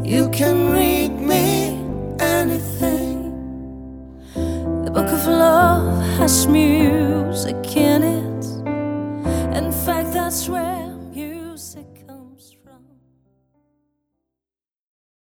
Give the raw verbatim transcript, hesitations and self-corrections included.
You can read me anything. The book of love has music in it. In fact, that's where